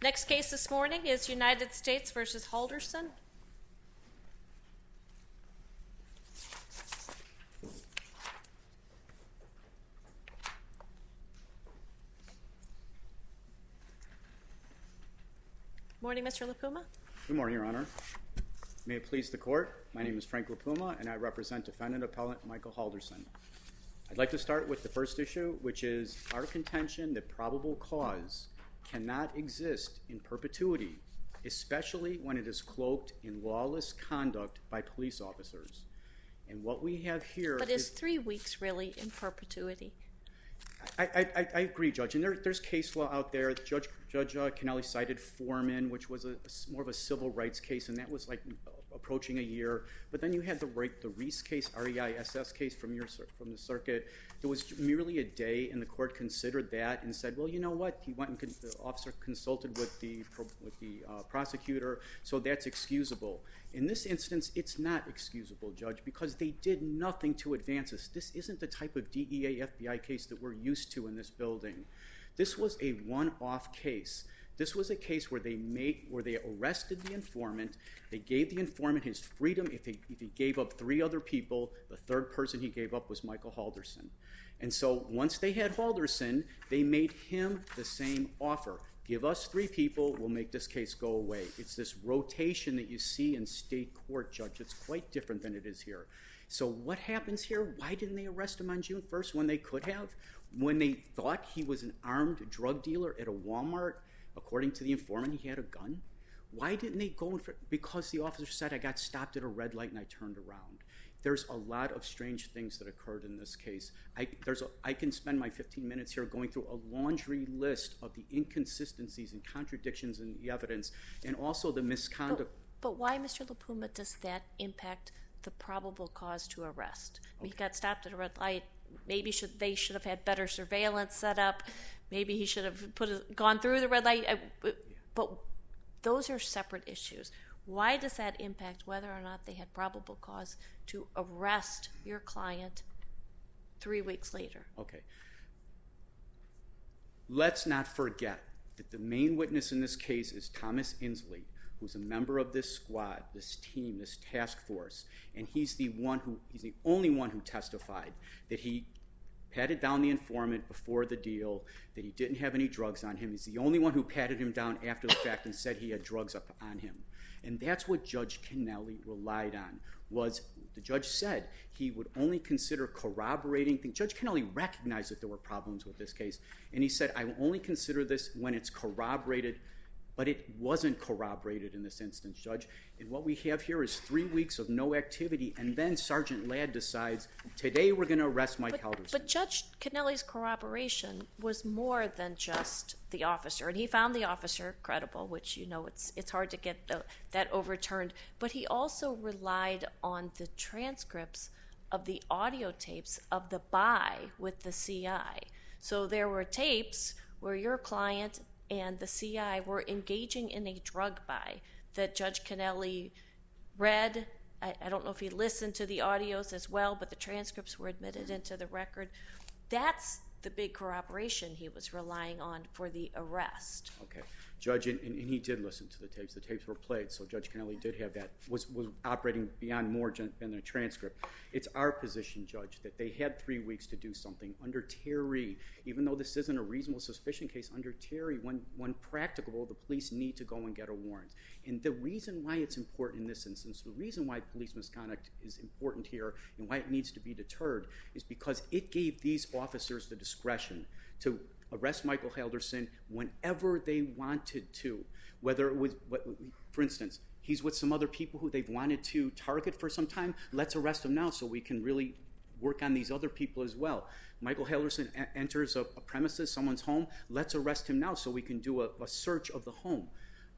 Next case this morning is United States v. Halderson. Morning, Mr. LaPuma. Good morning, Your Honor. May it please the Court, my name is Frank LaPuma, and I represent Defendant Appellant Michael Halderson. I'd like to start with the first issue, which is our contention that probable cause cannot exist in perpetuity, especially when it is cloaked in lawless conduct by police officers. And what we have here But is 3 weeks really in perpetuity? I agree, Judge. And there's case law out there. Judge Kennelly cited Foreman, which was more of a civil rights case, and that was like approaching a year. But then you had the Reese case, R-E-I-S-S case from the circuit. It was merely a day, and the court considered that and said, well, you know what? He went and the officer consulted with the prosecutor, so that's excusable. In this instance, it's not excusable, Judge, because they did nothing to advance this. This isn't the type of DEA FBI case that we're used to in this building. This was a one-off case. This was a case where they arrested the informant. They gave the informant his freedom. If he gave up 3 other people, the third person he gave up was Michael Halderson. And so once they had Halderson, they made him the same offer. Give us 3 people, we'll make this case go away. It's this rotation that you see in state court, Judge. It's quite different than it is here. So what happens here? Why didn't they arrest him on June 1st when they could have? When they thought he was an armed drug dealer at a Walmart, according to the informant, he had a gun? Why didn't they go in for it? Because the officer said, I got stopped at a red light and I turned around. There's a lot of strange things that occurred in this case. I can spend my 15 minutes here going through a laundry list of the inconsistencies and contradictions in the evidence and also the misconduct. But why, Mr. LaPuma, does that impact the probable cause to arrest? Okay. He got stopped at a red light. Maybe they should have had better surveillance set up. Maybe he should have gone through the red light. But those are separate issues. Why does that impact whether or not they had probable cause to arrest your client 3 weeks later? Okay. Let's not forget that the main witness in this case is Thomas Inslee, who's a member of this squad, this team, this task force, and he's the only one who testified that he patted down the informant before the deal, that he didn't have any drugs on him. He's the only one who patted him down after the fact and said he had drugs up on him. And that's what Judge Kennelly relied on, was the judge said he would only consider corroborating things. Judge Kennelly recognized that there were problems with this case, and he said, I will only consider this when it's corroborated. But it wasn't corroborated in this instance, Judge. And what we have here is 3 weeks of no activity, and then Sergeant Ladd decides, today we're going to arrest Mike Halderson. But Judge Kennelly's corroboration was more than just the officer. And he found the officer credible, which, you know, it's hard to get that overturned. But he also relied on the transcripts of the audio tapes of the buy with the CI. So there were tapes where your client and the CI were engaging in a drug buy that Judge Kennelly read. I don't know if he listened to the audios as well, but the transcripts were admitted into the record. That's the big corroboration he was relying on for the arrest. Okay. Judge, and he did listen to the tapes. The tapes were played, so Judge Kennelly did have that, was operating beyond more than the transcript. It's our position, Judge, that they had 3 weeks to do something. Under Terry, even though this isn't a reasonable suspicion case, under Terry, when practicable, the police need to go and get a warrant. And the reason why it's important in this instance, the reason why police misconduct is important here and why it needs to be deterred is because it gave these officers the discretion to arrest Michael Halderson whenever they wanted to, whether it was, for instance, he's with some other people who they've wanted to target for some time. Let's arrest him now so we can really work on these other people as well. Michael Halderson enters a premises, someone's home. Let's arrest him now so we can do a search of the home.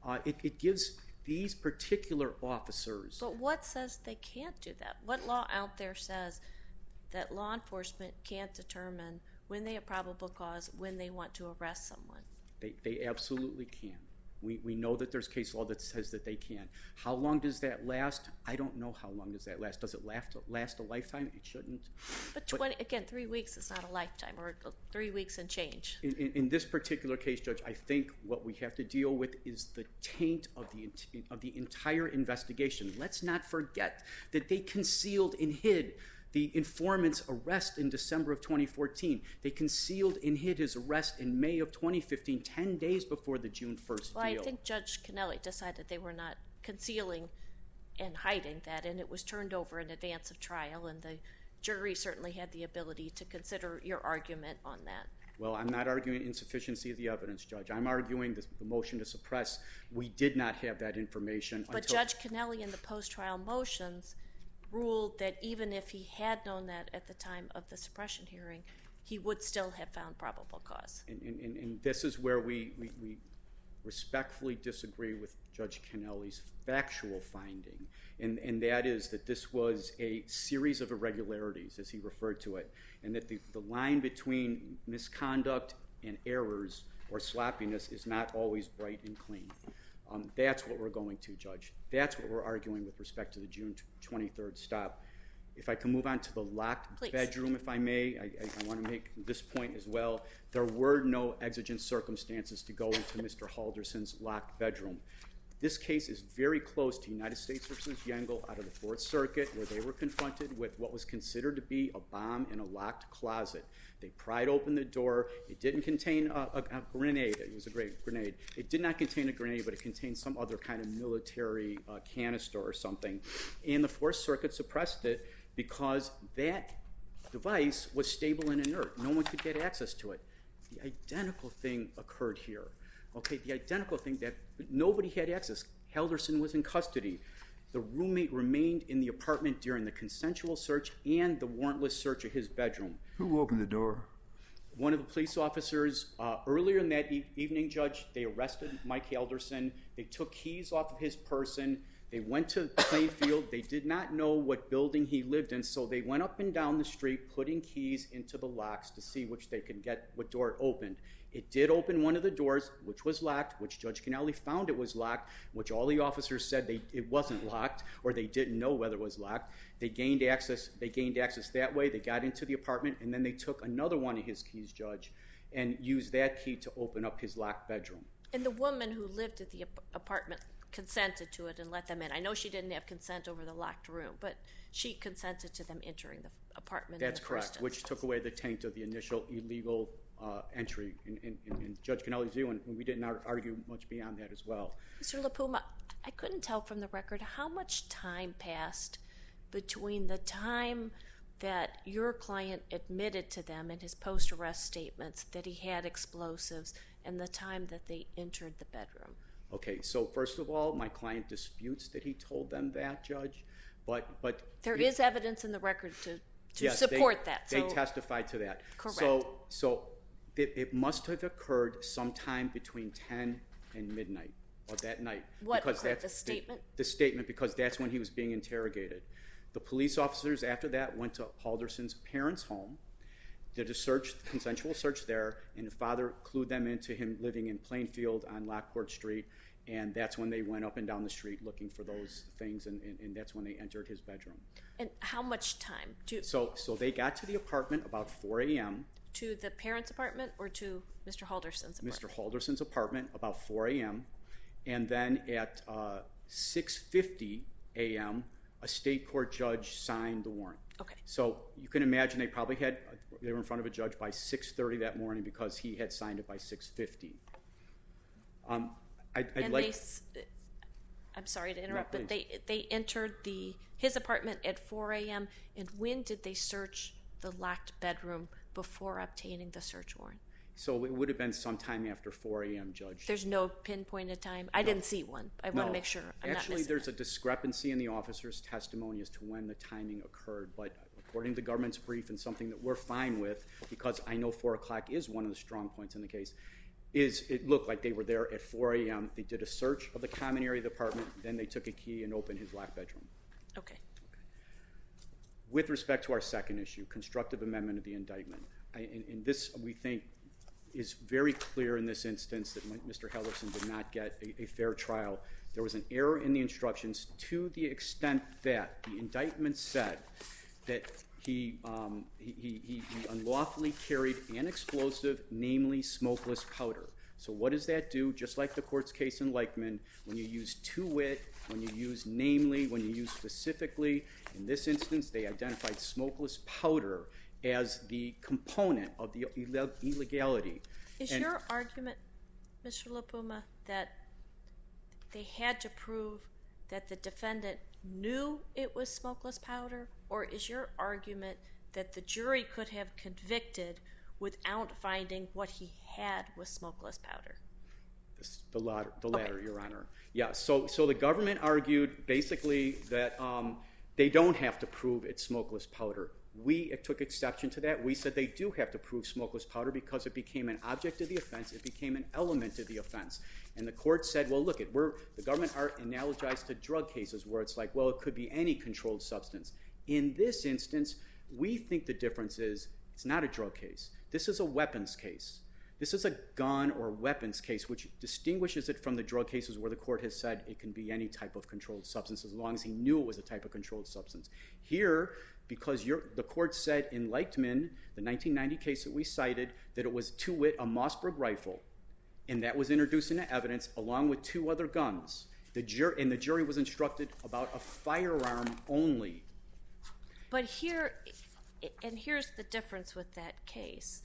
It gives these particular officers... But what says they can't do that? What law out there says that law enforcement can't determine when they have probable cause, when they want to arrest someone? They absolutely can. We know that there's case law that says that they can. How long does that last? I don't know how long does that last. Does it last a lifetime? It shouldn't. But 3 weeks is not a lifetime, or 3 weeks and change. In this particular case, Judge, I think what we have to deal with is the taint of the entire investigation. Let's not forget that they concealed and hid the informant's arrest in December of 2014. They concealed and hid his arrest in May of 2015, 10 days before the June 1st deal. Well, I think Judge Kennelly decided they were not concealing and hiding that, and it was turned over in advance of trial, and the jury certainly had the ability to consider your argument on that. Well, I'm not arguing insufficiency of the evidence, Judge. I'm arguing the motion to suppress. We did not have that information. But Judge Kennelly in the post-trial motions ruled that even if he had known that at the time of the suppression hearing, he would still have found probable cause. And this is where we respectfully disagree with Judge Kennelly's factual finding, and that is that this was a series of irregularities, as he referred to it, and that the line between misconduct and errors or sloppiness is not always bright and clean. That's what we're going to, Judge. That's what we're arguing with respect to the June 23rd stop. If I can move on to the locked bedroom, if I may, I want to make this point as well. There were no exigent circumstances to go into Mr. Halderson's locked bedroom. This case is very close to United States v. Yengel out of the Fourth Circuit, where they were confronted with what was considered to be a bomb in a locked closet. They pried open the door. It didn't contain a grenade. It was a great grenade. It did not contain a grenade, but it contained some other kind of military canister or something. And the Fourth Circuit suppressed it because that device was stable and inert. No one could get access to it. The identical thing occurred here. Okay, the identical thing that nobody had access. Halderson was in custody. The roommate remained in the apartment during the consensual search and the warrantless search of his bedroom. Who opened the door? One of the police officers. Earlier in that evening, Judge, they arrested Mike Halderson. They took keys off of his person. They went to Plainfield. They did not know what building he lived in, so they went up and down the street putting keys into the locks to see which they could get, what door it opened. It did open one of the doors, which was locked, which Judge Kennelly found it was locked, which all the officers said it wasn't locked, or they didn't know whether it was locked. They gained access that way. They got into the apartment, and then they took another one of his keys, Judge, and used that key to open up his locked bedroom. And the woman who lived at the apartment consented to it and let them in. I know she didn't have consent over the locked room, but she consented to them entering the apartment. That's correct, which took away the taint of the initial illegal entry in Judge Kennelly's view, and we didn't argue much beyond that as well. Mr. LaPuma, I couldn't tell from the record how much time passed between the time that your client admitted to them in his post-arrest statements that he had explosives and the time that they entered the bedroom. Okay, so first of all, my client disputes that he told them that, Judge, but there is evidence in the record to support that. They testified to that. Correct. So it must have occurred sometime between 10 and midnight of that night. What occurred, the statement? The statement, because that's when he was being interrogated. The police officers after that went to Halderson's parents' home, did a consensual search there, and the father clued them into him living in Plainfield on Lockport Street, and that's when they went up and down the street looking for those things, and that's when they entered his bedroom. And how much time? So they got to the apartment about 4 a.m. To the parents' apartment or to Mr. Halderson's apartment? Mr. Halderson's apartment about 4 a.m., and then at 6:50 a.m., a state court judge signed the warrant. Okay. So you can imagine they were in front of a judge by 6:30 that morning because he had signed it by 6:50. I'm sorry to interrupt, but they entered his apartment at 4 a.m., and when did they search the locked bedroom before obtaining the search warrant? So it would have been sometime after 4 a.m., Judge. There's no pinpointed time? I didn't see one. I want to make sure I'm not missing Actually, there's a discrepancy in the officer's testimony as to when the timing occurred, but according to the government's brief and something that we're fine with, because I know 4 o'clock is one of the strong points in the case, is it looked like they were there at 4 a.m. They did a search of the common area of the apartment, then they took a key and opened his locked bedroom. Okay. With respect to our second issue, constructive amendment of the indictment, in this we think is very clear in this instance that Mr. Hellerson did not get a fair trial. There was an error in the instructions to the extent that the indictment said that he unlawfully carried an explosive, namely smokeless powder. So what does that do? Just like the court's case in Leichman, when you use to wit, when you use namely, when you use specifically, in this instance they identified smokeless powder as the component of the illegality. Is your argument, Mr. LaPuma, that they had to prove that the defendant knew it was smokeless powder, or is your argument that the jury could have convicted without finding what he had was smokeless powder? The latter, Your Honor. Yeah, so the government argued basically that they don't have to prove it's smokeless powder. We took exception to that. We said they do have to prove smokeless powder because it became an object of the offense. It became an element of the offense. And the court said, well, look, the government are analogized to drug cases where it's like, well, it could be any controlled substance. In this instance, we think the difference is it's not a drug case. This is a weapons case. This is a gun or weapons case, which distinguishes it from the drug cases where the court has said it can be any type of controlled substance as long as he knew it was a type of controlled substance. Here, because the court said in Leichtman, the 1990 case that we cited, that it was, to wit, a Mossberg rifle, and that was introduced into evidence along with two other guns. The jury was instructed about a firearm only. But here's the difference with that case.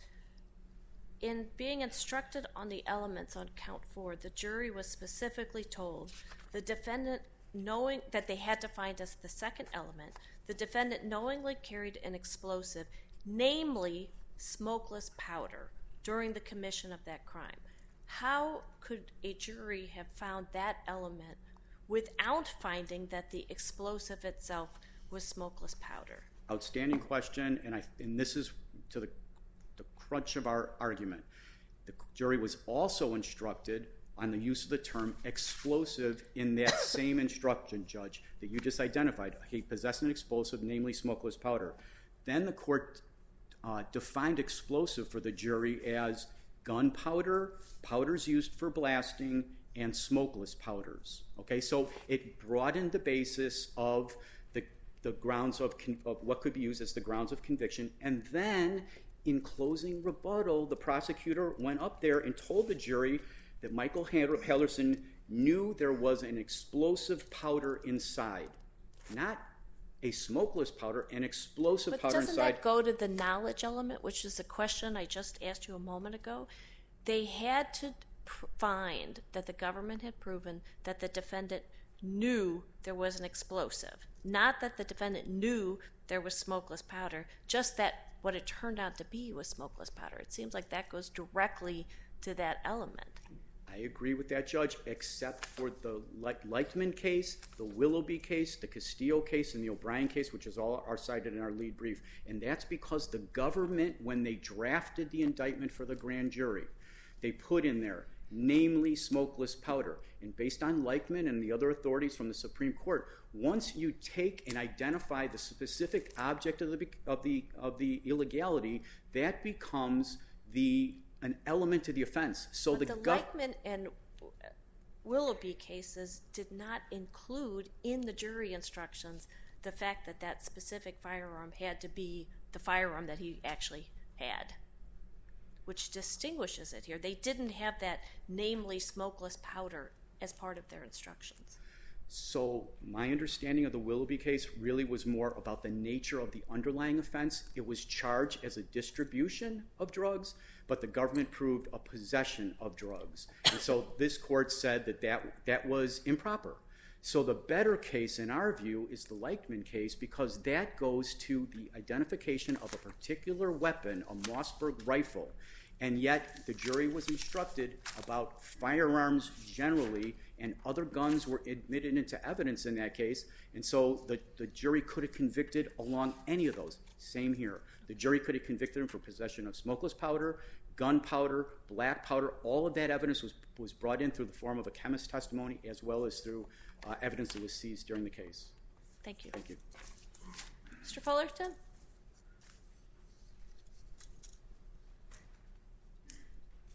In being instructed on the elements on count 4, the jury was specifically told the defendant, knowing that they had to find us the second element, the defendant knowingly carried an explosive, namely smokeless powder, during the commission of that crime. How could a jury have found that element without finding that the explosive itself was smokeless powder? Outstanding question, and this is to the crunch of our argument. The jury was also instructed on the use of the term explosive in that same instruction, Judge, that you just identified. He possessed an explosive, namely smokeless powder. Then the court defined explosive for the jury as gunpowder, powders used for blasting, and smokeless powders. Okay, so it broadened the basis of the grounds of what could be used as the grounds of conviction, and then in closing rebuttal, the prosecutor went up there and told the jury that Michael Hellerson knew there was an explosive powder inside, not a smokeless powder, an explosive powder inside. But doesn't that go to the knowledge element, which is the question I just asked you a moment ago? They had to find that the government had proven that the defendant knew there was an explosive, not that the defendant knew there was smokeless powder, just that what it turned out to be was smokeless powder. It seems like that goes directly to that element. I agree with that, Judge, except for the Leichtman case, the Willoughby case, the Castillo case, and the O'Brien case, which is all are cited in our lead brief. And that's because the government, when they drafted the indictment for the grand jury, they put in there, namely smokeless powder. And based on Leichtman and the other authorities from the Supreme Court, once you take and identify the specific object of the illegality, that becomes an element of the offense. So but the Leichtman and Willoughby cases did not include in the jury instructions the fact that that specific firearm had to be the firearm that he actually had, which distinguishes it here. They didn't have that namely smokeless powder as part of their instructions. So my understanding of the Willoughby case really was more about the nature of the underlying offense. It was charged as a distribution of drugs, but the government proved a possession of drugs. And so this court said that was improper. So the better case in our view is the Leichtman case, because that goes to the identification of a particular weapon, a Mossberg rifle, and yet the jury was instructed about firearms generally, and other guns were admitted into evidence in that case, and so the jury could have convicted along any of those. Same here. The jury could have convicted him for possession of smokeless powder, gunpowder, black powder. All of that evidence was brought in through the form of a chemist's testimony as well as through evidence that was seized during the case. Thank you. Thank you. Mr. Fullerton?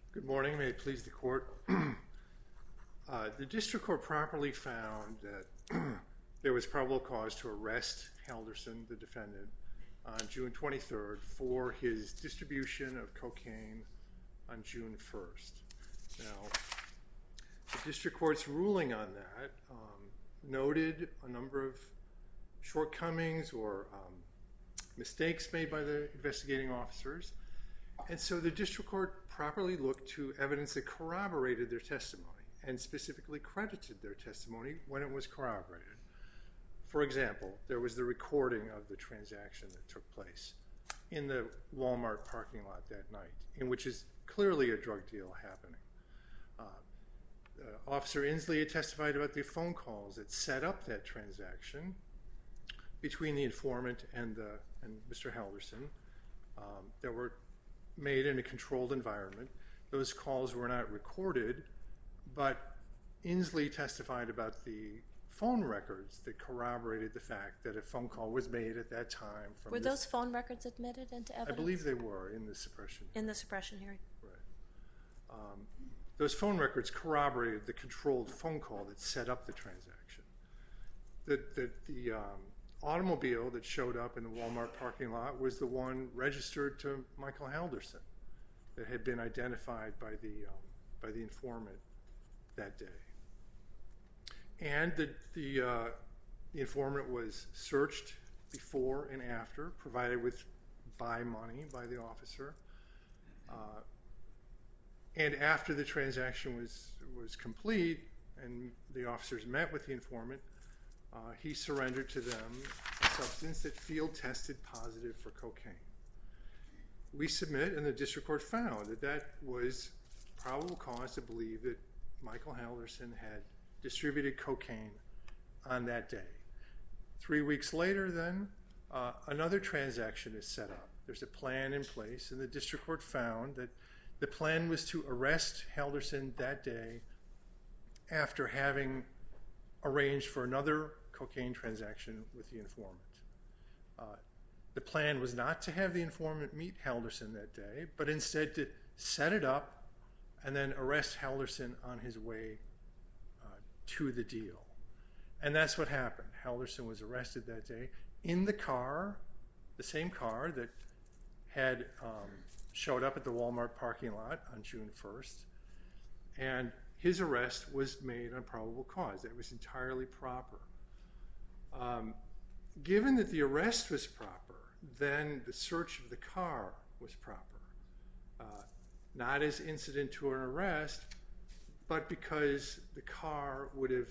Good morning. May it please the court. The district court properly found that there was probable cause to arrest Halderson, the defendant, on June 23rd for his distribution of cocaine on June 1st. Now, the district court's ruling on that noted a number of shortcomings or mistakes made by the investigating officers. And so the district court properly looked to evidence that corroborated their testimony and specifically credited their testimony when it was corroborated. For example, there was the recording of the transaction that took place in the Walmart parking lot that night, in which is clearly a drug deal happening. Officer Inslee had testified about the phone calls that set up that transaction between the informant and Mr. Halderson that were made in a controlled environment. Those calls were not recorded, but Inslee testified about the phone records that corroborated the fact that a phone call was made at that time. Were those phone records admitted into evidence? I believe they were in the suppression hearing. In the suppression hearing? Right. Those phone records corroborated the controlled phone call that set up the transaction. The automobile that showed up in the Walmart parking lot was the one registered to Michael Halderson that had been identified by the informant that day. And the informant was searched before and after, provided with buy money by the officer. And after the transaction was complete and the officers met with the informant, he surrendered to them a substance that field tested positive for cocaine. We submit, and the district court found that was probable cause to believe that Michael Halderson had distributed cocaine on that day. 3 weeks later, then, another transaction is set up. There's a plan in place, and the district court found that the plan was to arrest Halderson that day after having arranged for another cocaine transaction with the informant. The plan was not to have the informant meet Halderson that day, but instead to set it up and then arrest Halderson on his way to the deal. And that's what happened. Halderson was arrested that day in the car, the same car that had showed up at the Walmart parking lot on June 1st. And his arrest was made on probable cause. That was entirely proper. Given that the arrest was proper, then the search of the car was proper. Not as incident to an arrest, but because the car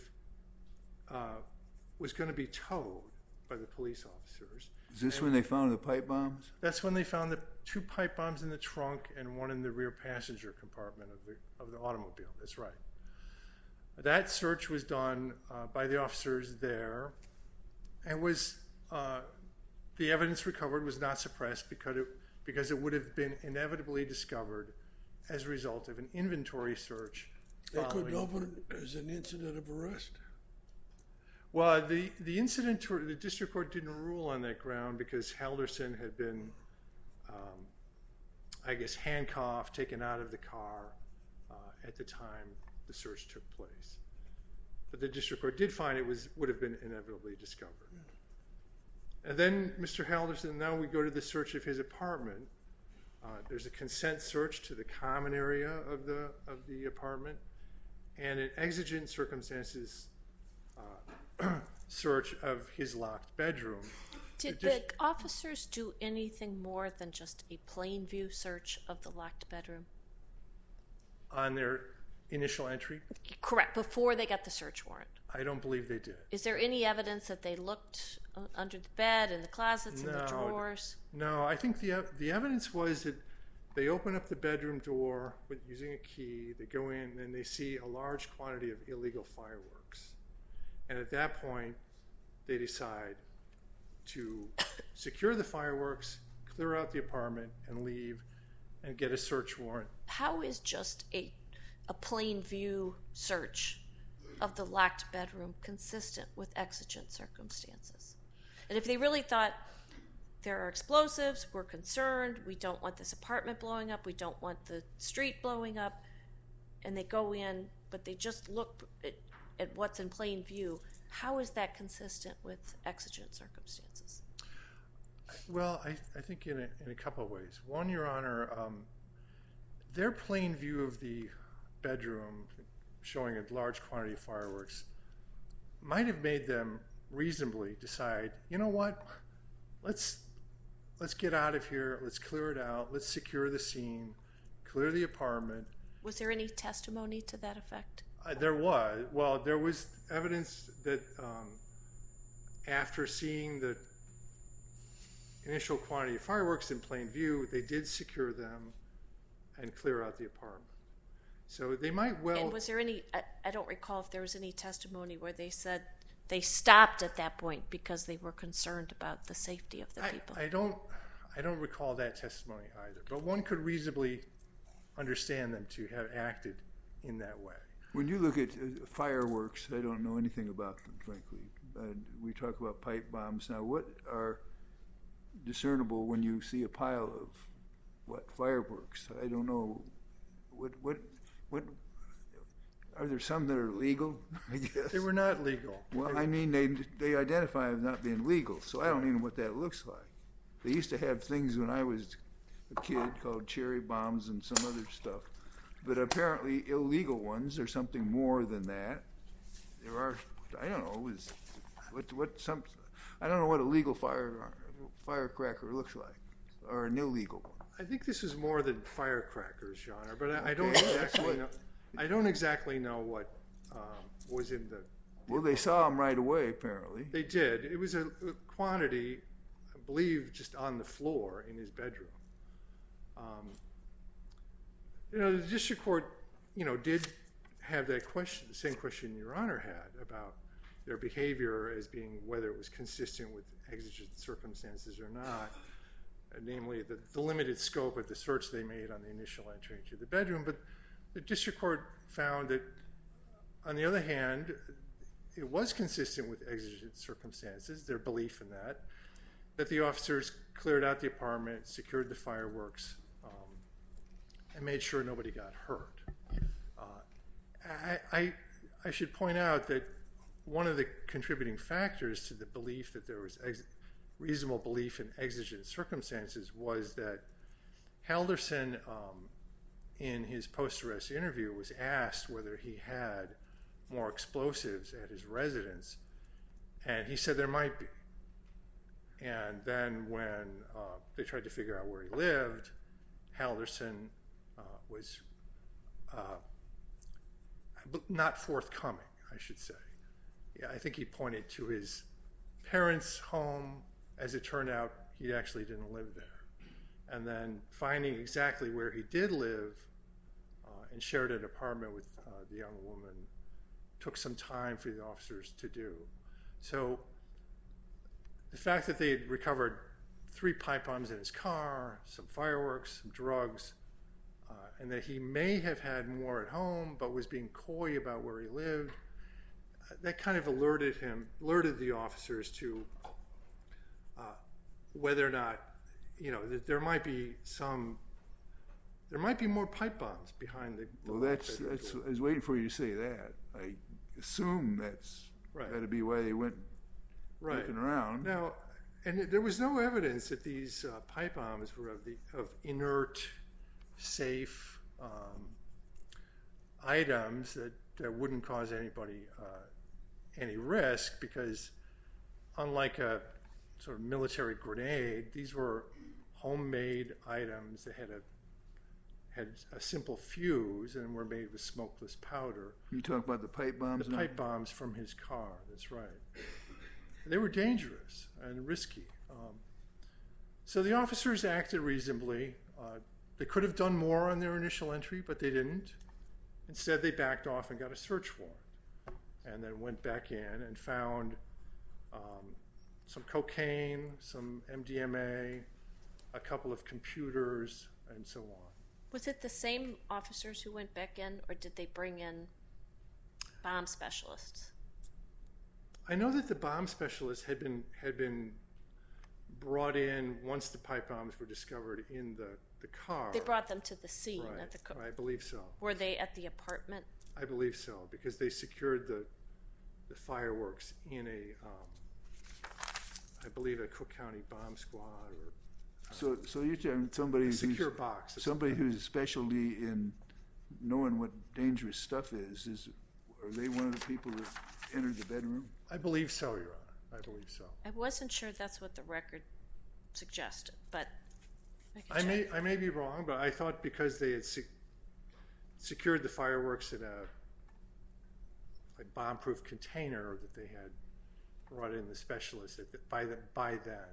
was going to be towed by the police officers. Is this when they found the pipe bombs? That's when they found the 2 pipe bombs in the trunk and one in the rear passenger compartment of the automobile. That's right. That search was done by the officers there, and the evidence recovered was not suppressed because it would have been inevitably discovered as a result of an inventory search. They couldn't open it as an incident of arrest? Well, the incident, the district court didn't rule on that ground because Halderson had been, handcuffed, taken out of the car at the time the search took place. But the district court did find it would have been inevitably discovered. And then Mr. Halderson, now we go to the search of his apartment. There's a consent search to the common area of the apartment, and an exigent circumstances search of his locked bedroom. Did the officers do anything more than just a plain view search of the locked bedroom? On their initial entry? Correct, before they got the search warrant. I don't believe they did. Is there any evidence that they looked under the bed, in the closets, in the drawers? No, I think the evidence was that they open up the bedroom door using a key, they go in, and they see a large quantity of illegal fireworks. And at that point, they decide to secure the fireworks, clear out the apartment, and leave, and get a search warrant. How is just a plain view search of the locked bedroom consistent with exigent circumstances? And if they really thought there are explosives, we're concerned, we don't want this apartment blowing up, we don't want the street blowing up, and they go in, but they just look at what's in plain view. How is that consistent with exigent circumstances? Well, I think in a couple of ways. One, Your Honor, their plain view of the bedroom showing a large quantity of fireworks might have made them reasonably decide, you know what, let's get out of here, let's clear it out, let's secure the scene, clear the apartment. Was there any testimony to that effect? There was. Well, there was evidence that after seeing the initial quantity of fireworks in plain view, they did secure them and clear out the apartment. So they might well... And was there any, I don't recall if there was any testimony where they said they stopped at that point because they were concerned about the safety of the people. I don't recall that testimony either, but one could reasonably understand them to have acted in that way. When you look at fireworks, I don't know anything about them, frankly. We talk about pipe bombs. Now, what are discernible when you see a pile of fireworks? I don't know. What are there some that are legal? I guess they were not legal. Well, I mean, they identify as not being legal, so I don't even know what that looks like. They used to have things when I was a kid called cherry bombs and some other stuff, but apparently illegal ones are something more than that. There are, I don't know, I don't know what a legal firecracker looks like, or an illegal one. I think this is more than firecrackers, Your Honor, but I don't exactly know. I don't exactly know what was in the... Well, they saw them right away, apparently. They did. It was a quantity, I believe, just on the floor in his bedroom. The district court, did have that question, the same question Your Honor had about their behavior as being whether it was consistent with exigent circumstances or not, namely the limited scope of the search they made on the initial entry into the bedroom. But the district court found that, on the other hand, it was consistent with exigent circumstances, their belief in that the officers cleared out the apartment, secured the fireworks, and made sure nobody got hurt. I should point out that one of the contributing factors to the belief that there was reasonable belief in exigent circumstances was that Halderson, in his post-arrest interview, was asked whether he had more explosives at his residence, and he said there might be. And then when they tried to figure out where he lived, Halderson was not forthcoming, I should say. Yeah, I think he pointed to his parents' home. As it turned out, he actually didn't live there. And then finding exactly where he did live and shared an apartment with the young woman took some time for the officers to do. So the fact that they had recovered 3 pipe bombs in his car, some fireworks, some drugs, and that he may have had more at home but was being coy about where he lived, that kind of alerted the officers to whether or not, that there might be more pipe bombs behind the Well, that's I was waiting for you to say that. I assume that's got to be why they went looking around. Now, and there was no evidence that these pipe bombs were of inert, safe items that wouldn't cause anybody any risk, because unlike a sort of military grenade, these were homemade items that had a simple fuse and were made with smokeless powder. You talk about the pipe bombs? The pipe bombs from his car, that's right. They were dangerous and risky. So the officers acted reasonably. They could have done more on their initial entry, but they didn't. Instead, they backed off and got a search warrant, and then went back in and found some cocaine, some MDMA, a couple of computers, and so on. Was it the same officers who went back in, or did they bring in bomb specialists? I know that the bomb specialists had been brought in once the pipe bombs were discovered in the car. They brought them to the scene. Right, At the I believe so. Were they at the apartment? I believe so, because they secured the fireworks in I believe a Cook County bomb squad or So you're telling somebody a secure box. Somebody who's a specialty in knowing what dangerous stuff is are they one of the people that entered the bedroom? I believe so, Your Honor. I believe so. I wasn't sure that's what the record suggested, but I may be wrong, but I thought because they had secured the fireworks in a bomb-proof container that they had brought in the specialists by then.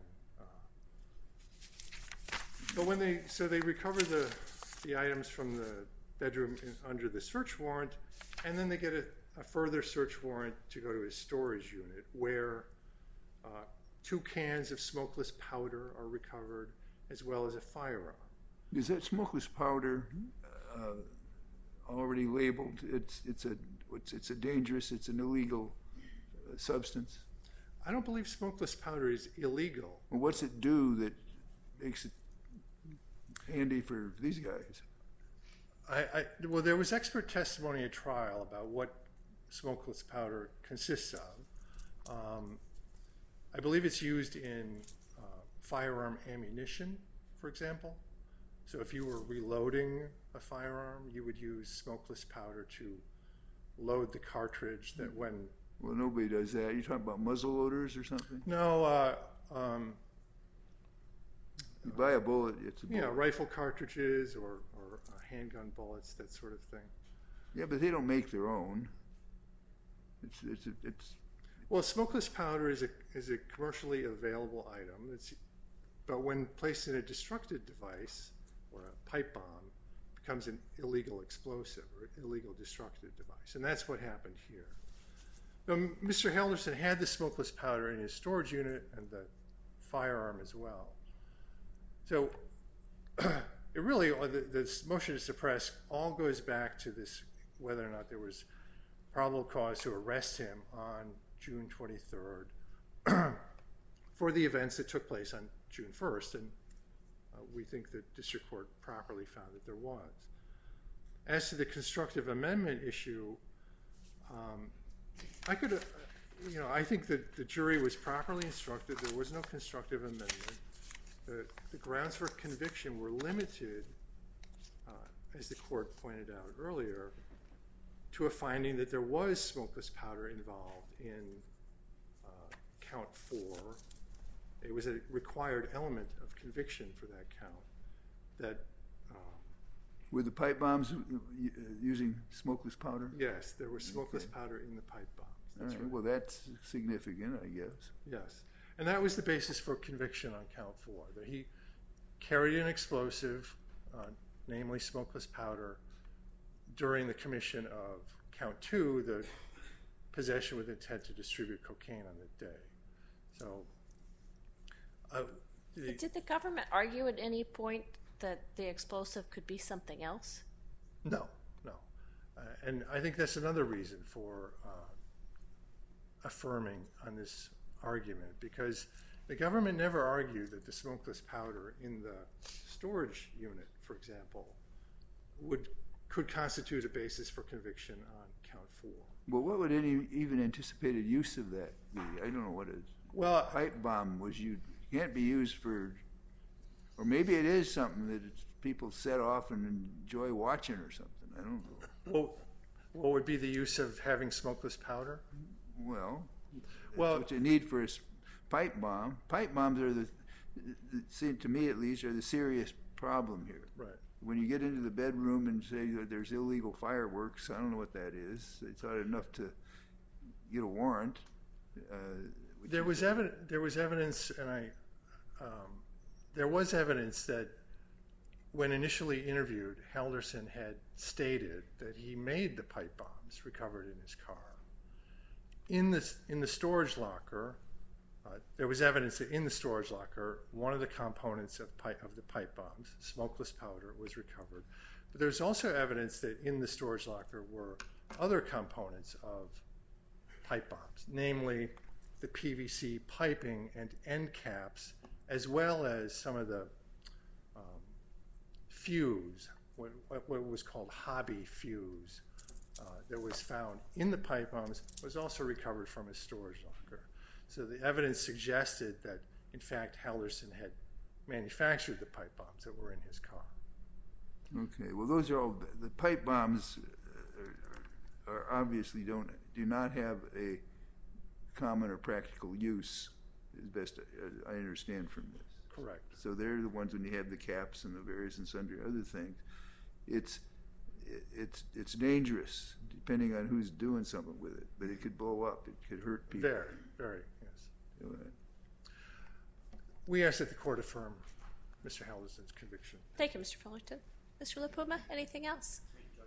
But when they recover the items from the bedroom under the search warrant, and then they get a further search warrant to go to his storage unit where 2 cans of smokeless powder are recovered, as well as a firearm. Is that smokeless powder already labeled? It's a dangerous, it's an illegal substance? I don't believe smokeless powder is illegal. Well, what's it do that makes it handy for these guys? Well, there was expert testimony at trial about what smokeless powder consists of. I believe it's used in firearm ammunition, for example. So if you were reloading a firearm, you would use smokeless powder to load the cartridge that when... Well, nobody does that. You're talking about muzzle loaders or something? No, you buy a bullet, it's a bullet. Yeah, rifle cartridges or handgun bullets, that sort of thing. Yeah, but they don't make their own. It's Well, smokeless powder is a commercially available item. But when placed in a destructive device or a pipe bomb, it becomes an illegal explosive or illegal destructive device. And that's what happened here. Now, Mr. Helderson had the smokeless powder in his storage unit and the firearm as well. So it really, this motion to suppress all goes back to this, whether or not there was probable cause to arrest him on June 23rd for the events that took place on June 1st, and we think the district court properly found that there was. As to the constructive amendment issue, I think that the jury was properly instructed. There was no constructive amendment. The grounds for conviction were limited, as the court pointed out earlier, to a finding that there was smokeless powder involved in count 4. It was a required element of conviction for that count. That were the pipe bombs using smokeless powder? Yes, there was smokeless powder in the pipe bombs. That's right. Right. Well, that's significant, I guess. Yes, and that was the basis for conviction on count 4. That he carried an explosive, namely smokeless powder, during the commission of count 2, the possession with intent to distribute cocaine on the day. So, did the government argue at any point that the explosive could be something else? No. And I think that's another reason for affirming on this argument, because the government never argued that the smokeless powder in the storage unit, for example, could constitute a basis for conviction on count 4. Well, what would any even anticipated use of that be? I don't know what it is. Well, pipe bomb was used. Can't be used for, or maybe it is something that people set off and enjoy watching or something. I don't know. Well, what would be the use of having smokeless powder? Well, that's what you need for a pipe bomb. Pipe bombs are seem to me at least, are the serious problem here. Right. When you get into the bedroom and say that there's illegal fireworks, I don't know what that is. It's not enough to get a warrant. There was evidence, and there was evidence that when initially interviewed, Helderson had stated that he made the pipe bombs recovered in his car. In the storage locker, there was evidence that in the storage locker, one of the components of the pipe bombs, smokeless powder, was recovered. But there was also evidence that in the storage locker were other components of pipe bombs, namely the PVC piping and end caps as well as some of the fuse, what was called hobby fuse, that was found in the pipe bombs was also recovered from his storage locker. So the evidence suggested that, in fact, Helderson had manufactured the pipe bombs that were in his car. Okay, well, those are all the pipe bombs are obviously do not have a common or practical use, as best I understand from this. Correct. So they're the ones when you have the caps and the various and sundry other things. It's dangerous depending on who's doing something with it, but it could blow up. It could hurt people. Very, yes. Go ahead. We ask that the court affirm Mr. Helderson's conviction. Thank you, Mr. Fullington. Mr. LaPuma, anything else?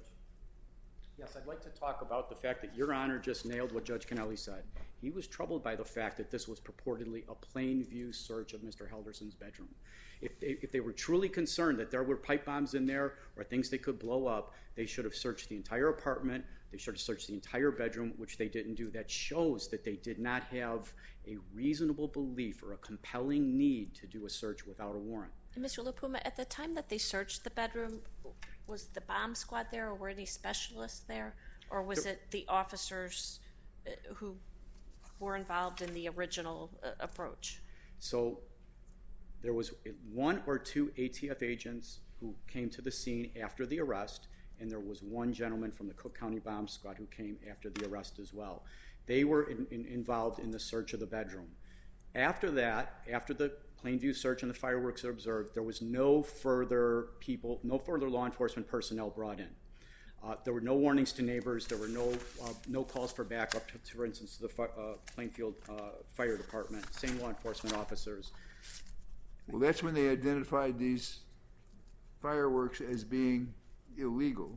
Yes, I'd like to talk about the fact that Your Honor just nailed what Judge Kennelly said. He was troubled by the fact that this was purportedly a plain view search of Mr. Helderson's bedroom. If they were truly concerned that there were pipe bombs in there or things they could blow up, they should have searched the entire apartment. They should have searched the entire bedroom, which they didn't do. That shows that they did not have a reasonable belief or a compelling need to do a search without a warrant. And Mr. LaPuma, at the time that they searched the bedroom, was the bomb squad there, or were any specialists there, or was it the officers who were involved in the original approach? So there was one or two ATF agents who came to the scene after the arrest, and there was one gentleman from the Cook County Bomb Squad who came after the arrest as well. They were involved in the search of the bedroom. After that, after the Plainview search and the fireworks are observed, there was no further law enforcement personnel brought in. There were no warnings to neighbors. There were no calls for backup, for instance, to the Plainfield Fire Department, same law enforcement officers. Well, that's when they identified these fireworks as being illegal.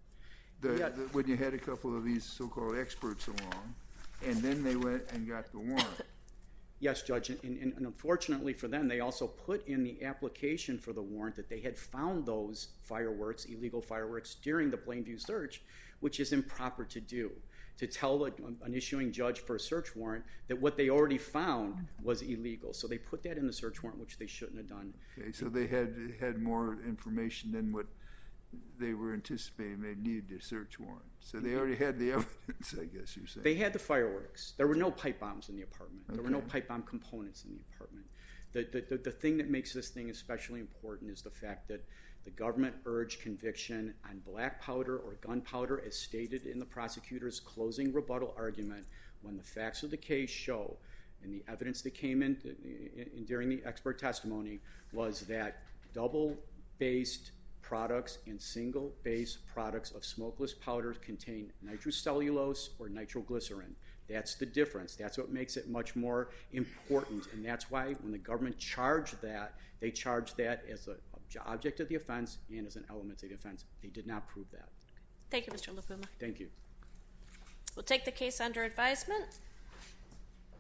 When you had a couple of these so-called experts along, and then they went and got the warrant. Yes, Judge, and unfortunately for them, they also put in the application for the warrant that they had found those fireworks, illegal fireworks, during the Plainview search, which is improper to do. To tell an issuing judge for a search warrant that what they already found was illegal. So they put that in the search warrant, which they shouldn't have done. Okay, so they had more information than what they were anticipating they needed a search warrant. So they already had the evidence, I guess you're saying. They had the fireworks. There were no pipe bombs in the apartment. Okay. There were no pipe bomb components in the apartment. The thing that makes this thing especially important is the fact that the government urged conviction on black powder or gunpowder, as stated in the prosecutor's closing rebuttal argument, when the facts of the case show, and the evidence that came in during the expert testimony, was that double-based products and single-base products of smokeless powder contain nitrocellulose or nitroglycerin. That's the difference. That's what makes it much more important, and that's why when the government charged that, they charged that as an object of the offense and as an element of the offense. They did not prove that. Thank you, Mr. LaPuma. Thank you. We'll take the case under advisement.